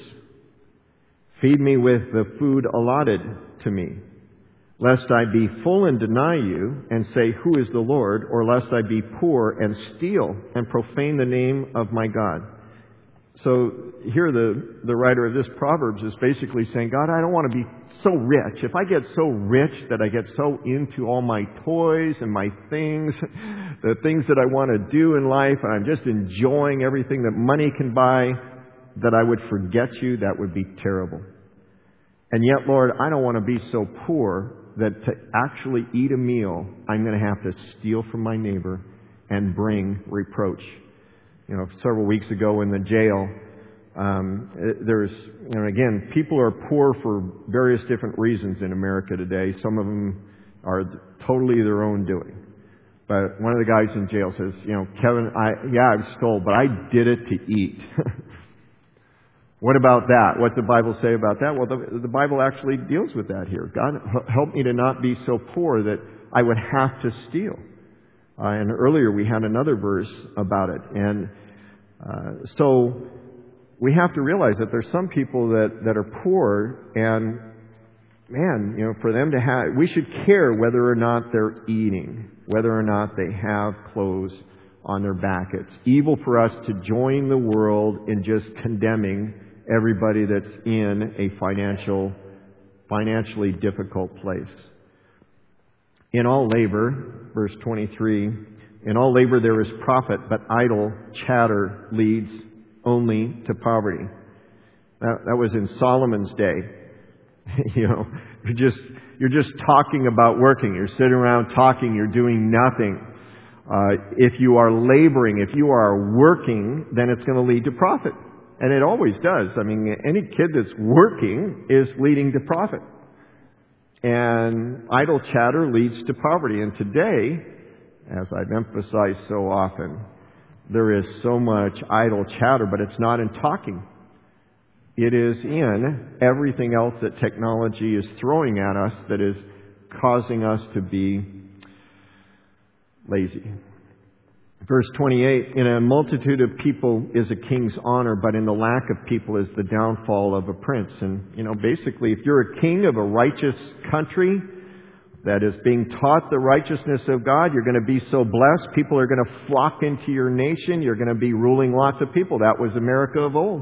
Feed me with the food allotted to me, lest I be full and deny you and say, who is the Lord? Or lest I be poor and steal and profane the name of my God. So here the, the writer of this Proverbs is basically saying, God, I don't want to be so rich. If I get so rich that I get so into all my toys and my things, the things that I want to do in life, and I'm just enjoying everything that money can buy, that I would forget you, that would be terrible. And yet, Lord, I don't want to be so poor that to actually eat a meal, I'm going to have to steal from my neighbor and bring reproach. You know, several weeks ago in the jail, um, there's, you know, again, people are poor for various different reasons in America today. Some of them are totally their own doing. But one of the guys in jail says, you know, Kevin, I, yeah, I stole, but I did it to eat. What about that? What does the Bible say about that? Well, the, the Bible actually deals with that here. God, help me to not be so poor that I would have to steal. Uh, and earlier we had another verse about it. And uh, so we have to realize that there's some people that, that are poor, and man, you know, for them to have, we should care whether or not they're eating, whether or not they have clothes on their back. It's evil for us to join the world in just condemning everybody that's in a financial, financially difficult place. In all labor, verse twenty-three, in all labor there is profit, but idle chatter leads only to poverty. That, that was in Solomon's day. You know, you're just, you're just talking about working. You're sitting around talking. You're doing nothing. Uh, if you are laboring, if you are working, then it's going to lead to profit. And it always does. I mean, any kid that's working is leading to profit. And idle chatter leads to poverty. And today, as I've emphasized so often, there is so much idle chatter, but it's not in talking. It is in everything else that technology is throwing at us that is causing us to be lazy. Verse twenty-eight, in a multitude of people is a king's honor, but in the lack of people is the downfall of a prince. And, you know, basically, if you're a king of a righteous country that is being taught the righteousness of God, you're going to be so blessed. People are going to flock into your nation. You're going to be ruling lots of people. That was America of old.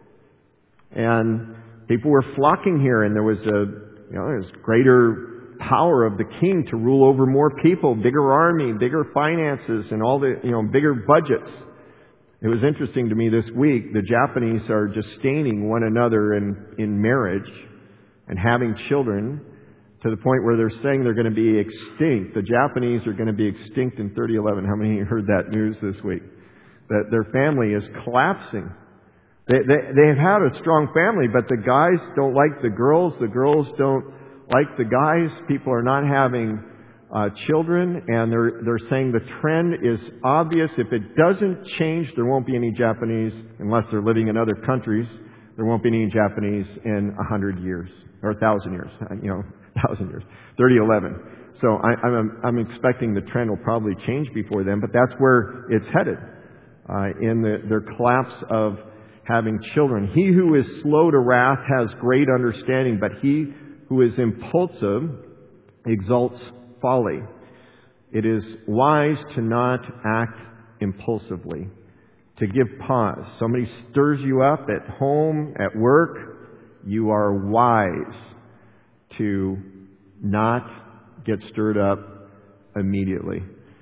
And people were flocking here, and there was a, you know, there was greater power of the king to rule over more people, bigger army, bigger finances, and all the, you know, bigger budgets. It was interesting to me this week, the Japanese are disdaining one another in, in marriage and having children to the point where they're saying they're going to be extinct. The Japanese are going to be extinct in thirty eleven. How many of you heard that news this week? That their family is collapsing. They, they, they have had a strong family, but the guys don't like the girls. The girls don't like the guys. People are not having uh, children, and they're they're saying the trend is obvious. If it doesn't change, there won't be any Japanese, unless they're living in other countries. There won't be any Japanese in a hundred years or a thousand years. You know, thousand years, thirty eleven. So I, I'm I'm expecting the trend will probably change before then, but that's where it's headed uh, in the, their collapse of having children. He who is slow to wrath has great understanding, but he who is impulsive exalts folly. It is wise to not act impulsively, to give pause. Somebody stirs you up at home, at work, you are wise to not get stirred up immediately.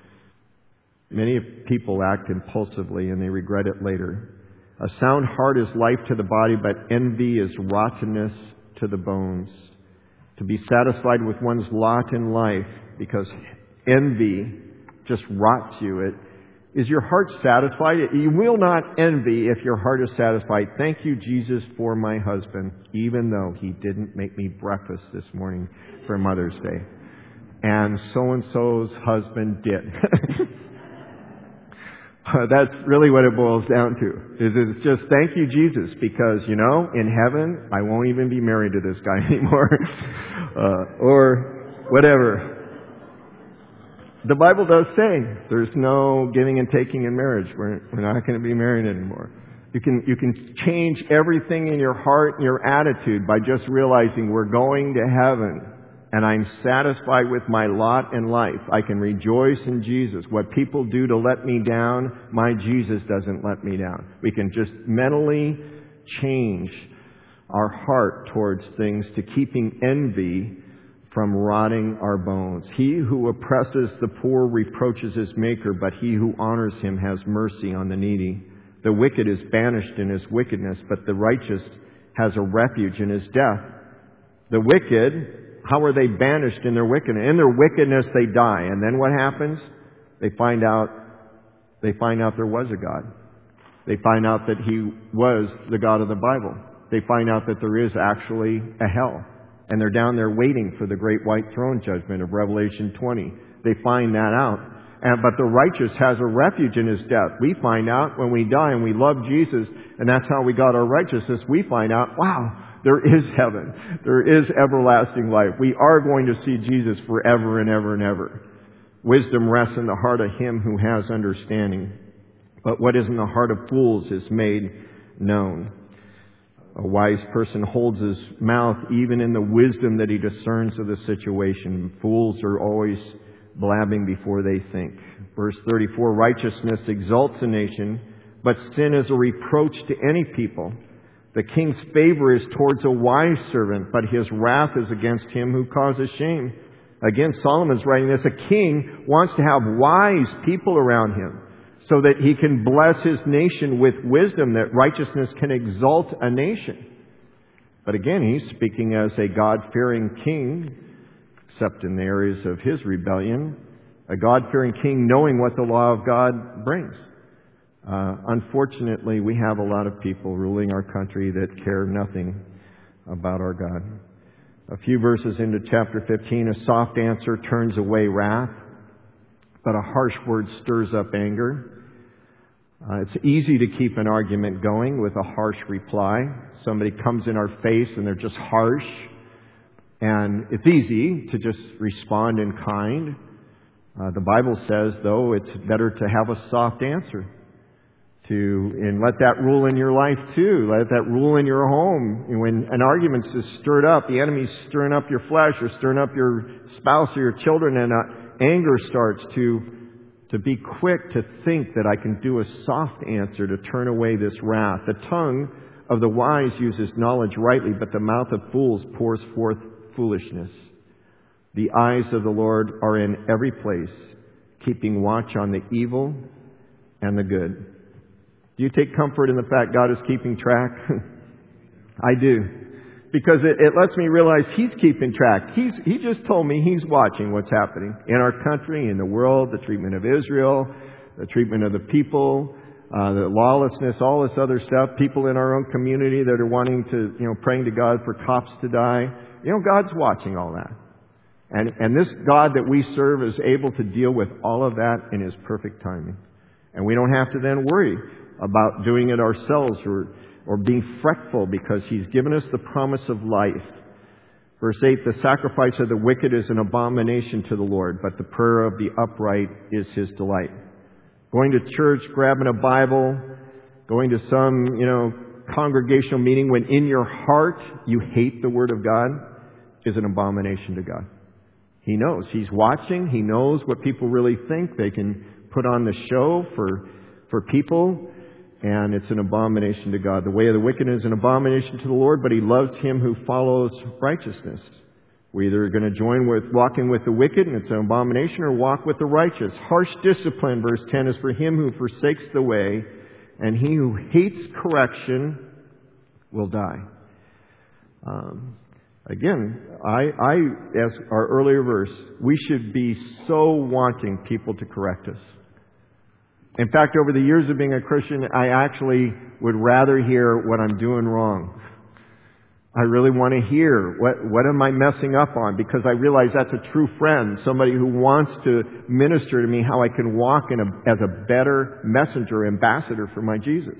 Many people act impulsively and they regret it later. A sound heart is life to the body, but envy is rottenness to the bones. To be satisfied with one's lot in life, because envy just rots you. It Is your heart satisfied? You will not envy if your heart is satisfied. Thank you, Jesus, for my husband, even though he didn't make me breakfast this morning for Mother's Day. And so-and-so's husband did. That's really what it boils down to. It's just thank you, Jesus, because, you know, in heaven, I won't even be married to this guy anymore. uh, or whatever. The Bible does say there's no giving and taking in marriage. We're, we're not going to be married anymore. You can, you can change everything in your heart and your attitude by just realizing we're going to heaven and I'm satisfied with my lot in life. I can rejoice in Jesus. What people do to let me down, my Jesus doesn't let me down. We can just mentally change our heart towards things to keeping envy from rotting our bones. He who oppresses the poor reproaches his Maker, but he who honors him has mercy on the needy. The wicked is banished in his wickedness, but the righteous has a refuge in his death. The wicked, how are they banished in their wickedness? In their wickedness they die. And then what happens? They find out, they find out there was a God. They find out that he was the God of the Bible. They find out that there is actually a hell. And they're down there waiting for the great white throne judgment of Revelation twenty. They find that out. And, but the righteous has a refuge in his death. We find out when we die and we love Jesus, and that's how we got our righteousness. We find out, wow, there is heaven. There is everlasting life. We are going to see Jesus forever and ever and ever. Wisdom rests in the heart of him who has understanding. But what is in the heart of fools is made known. A wise person holds his mouth even in the wisdom that he discerns of the situation. Fools are always blabbing before they think. Verse thirty-four, righteousness exalts a nation, but sin is a reproach to any people. The king's favor is towards a wise servant, but his wrath is against him who causes shame. Again, Solomon's writing this. A king wants to have wise people around him, so that he can bless his nation with wisdom, that righteousness can exalt a nation. But again, he's speaking as a God-fearing king, except in the areas of his rebellion. A God-fearing king knowing what the law of God brings. Uh, unfortunately, we have a lot of people ruling our country that care nothing about our God. A few verses into chapter fifteen, a soft answer turns away wrath, but a harsh word stirs up anger. Uh, it's easy to keep an argument going with a harsh reply. Somebody comes in our face and they're just harsh. And it's easy to just respond in kind. Uh, the Bible says, though, it's better to have a soft answer. To and let that rule in your life too. Let that rule in your home. And when an argument is stirred up, the enemy's stirring up your flesh or stirring up your spouse or your children, and uh, anger starts to to be quick to think that I can do a soft answer to turn away this wrath. The tongue of the wise uses knowledge rightly, but the mouth of fools pours forth foolishness. The eyes of the Lord are in every place, keeping watch on the evil and the good. Do you take comfort in the fact God is keeping track? I do. Because it, it lets me realize He's keeping track. He's, he just told me He's watching what's happening in our country, in the world, the treatment of Israel, the treatment of the people, uh, the lawlessness, all this other stuff. People in our own community that are wanting to, you know, praying to God for cops to die. You know, God's watching all that. And, and this God that we serve is able to deal with all of that in His perfect timing. And we don't have to then worry about doing it ourselves or or being fretful, because He's given us the promise of life. Verse eight, the sacrifice of the wicked is an abomination to the Lord, but the prayer of the upright is His delight. Going to church, grabbing a Bible, going to some, you know, congregational meeting when in your heart you hate the Word of God is an abomination to God. He knows. He's watching. He knows what people really think. They can put on the show for, for people. And it's an abomination to God. The way of the wicked is an abomination to the Lord, but He loves him who follows righteousness. We're either going to join with walking with the wicked, and it's an abomination, or walk with the righteous. Harsh discipline, verse ten, is for him who forsakes the way, and he who hates correction will die. Um, again, I, I, as our earlier verse, we should be so wanting people to correct us. In fact, over the years of being a Christian, I actually would rather hear what I'm doing wrong. I really want to hear what, what am I messing up on, because I realize that's a true friend, somebody who wants to minister to me how I can walk in a, as a better messenger, ambassador for my Jesus.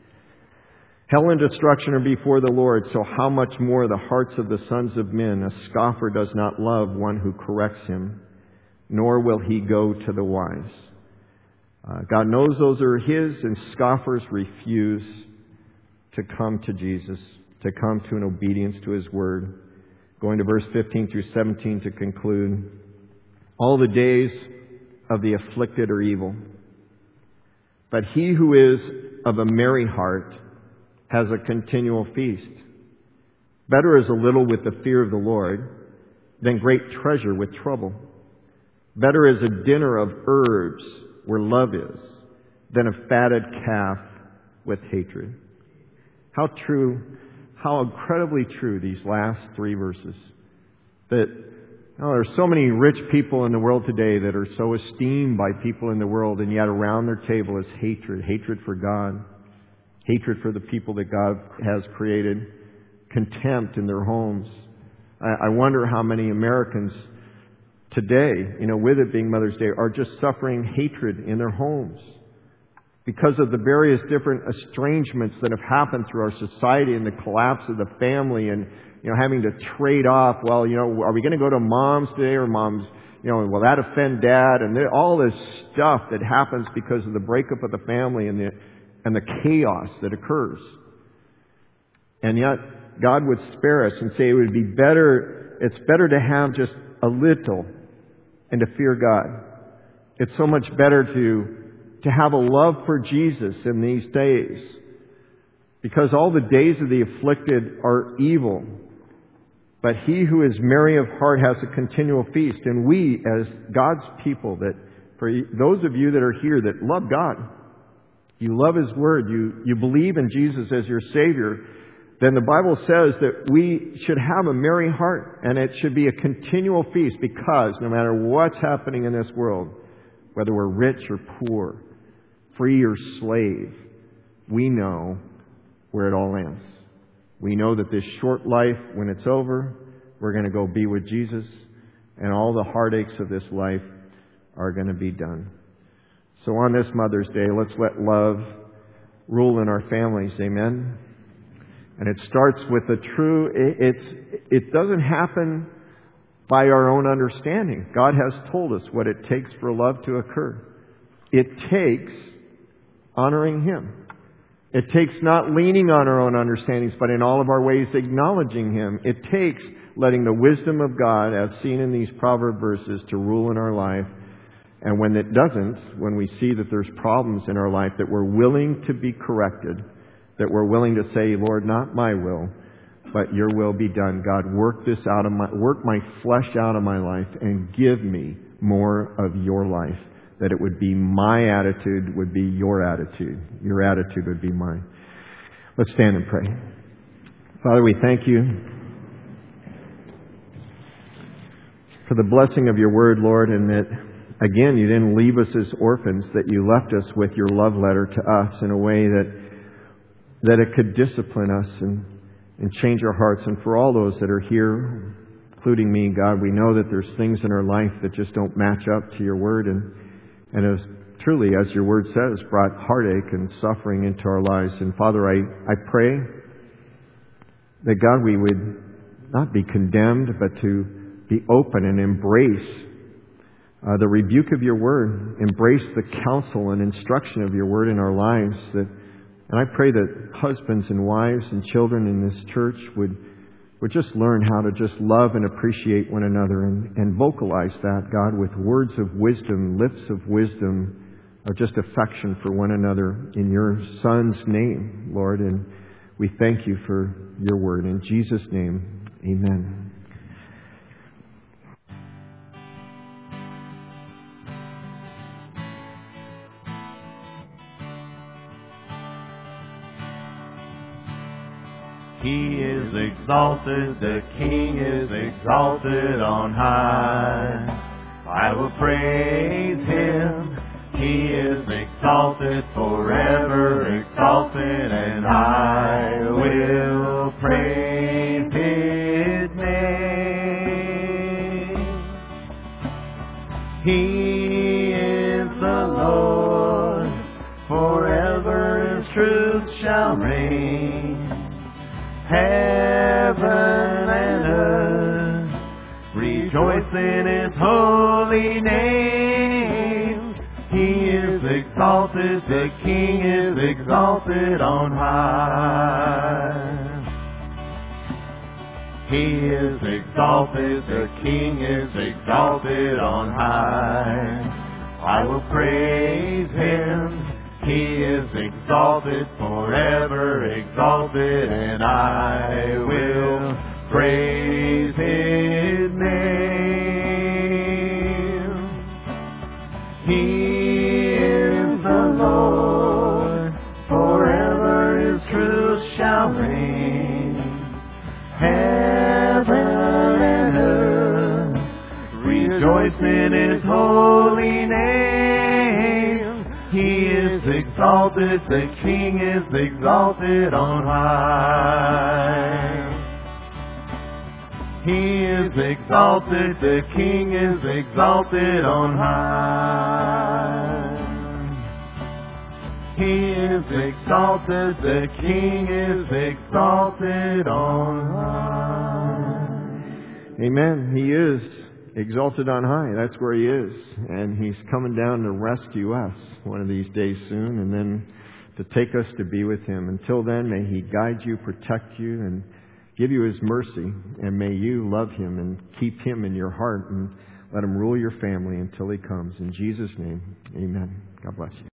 Hell and destruction are before the Lord, so how much more the hearts of the sons of men? A scoffer does not love one who corrects him, nor will he go to the wise. Uh, God knows those are His, and scoffers refuse to come to Jesus, to come to an obedience to His Word. Going to verse fifteen through seventeen to conclude. All the days of the afflicted are evil, but he who is of a merry heart has a continual feast. Better is a little with the fear of the Lord than great treasure with trouble. Better is a dinner of herbs where love is than a fatted calf with hatred. How true, how incredibly true these last three verses. That oh, there are so many rich people in the world today that are so esteemed by people in the world, and yet around their table is hatred. Hatred for God. Hatred for the people that God has created. Contempt in their homes. I, I wonder how many Americans today, you know, with it being Mother's Day, are just suffering hatred in their homes because of the various different estrangements that have happened through our society and the collapse of the family, and, you know, having to trade off, well, you know, are we going to go to mom's today, or mom's, you know, will that offend dad? And all this stuff that happens because of the breakup of the family and the, and the chaos that occurs. And yet, God would spare us and say it would be better, it's better to have just a little and to fear God. It's so much better to to have a love for Jesus in these days, because all the days of the afflicted are evil. But he who is merry of heart has a continual feast. And we, as God's people, that for those of you that are here that love God, you love His Word, you, you believe in Jesus as your Savior, then the Bible says that we should have a merry heart, and it should be a continual feast, because no matter what's happening in this world, whether we're rich or poor, free or slave, we know where it all ends. We know that this short life, when it's over, we're going to go be with Jesus, and all the heartaches of this life are going to be done. So on this Mother's Day, let's let love rule in our families. Amen. And it starts with the true, it's, it doesn't happen by our own understanding. God has told us what it takes for love to occur. It takes honoring Him. It takes not leaning on our own understandings, but in all of our ways acknowledging Him. It takes letting the wisdom of God, as seen in these proverb verses, to rule in our life. And when it doesn't, when we see that there's problems in our life, that we're willing to be corrected, that we're willing to say, Lord, not my will, but your will be done. God, work this out of my, work my flesh out of my life and give me more of your life. That it would be my attitude, would be your attitude. Your attitude would be mine. Let's stand and pray. Father, we thank you for the blessing of your word, Lord, and that, again, you didn't leave us as orphans, that you left us with your love letter to us in a way that that it could discipline us and, and change our hearts. And for all those that are here, including me, God, we know that there's things in our life that just don't match up to your word, and and as truly, as your word says, brought heartache and suffering into our lives. And Father, I, I pray that, God, we would not be condemned, but to be open and embrace uh, the rebuke of your word, embrace the counsel and instruction of your word in our lives. That, and I pray that husbands and wives and children in this church would would just learn how to just love and appreciate one another, and, and vocalize that, God, with words of wisdom, lips of wisdom, of just affection for one another in your Son's name, Lord. And we thank you for your word. In Jesus' name, amen. He is exalted, the King is exalted on high. I will praise Him. He is exalted, forever exalted, and I will praise His name. He is the Lord, forever His truth shall reign. Heaven and earth rejoice in His holy name. He is exalted, the King is exalted on high. He is exalted, the King is exalted on high. I will praise Him. He is exalted, forever exalted, and I will praise His name. He is the Lord, forever His truth shall reign. Heaven and earth rejoice in His holy name. He is exalted, the King is exalted on high. He is exalted, the King is exalted on high. He is exalted, the King is exalted on high. Amen. He is exalted on high. That's where He is. And He's coming down to rescue us one of these days soon, and then to take us to be with Him. Until then, may He guide you, protect you, and give you His mercy. And may you love Him and keep Him in your heart and let Him rule your family until He comes. In Jesus' name, amen. God bless you.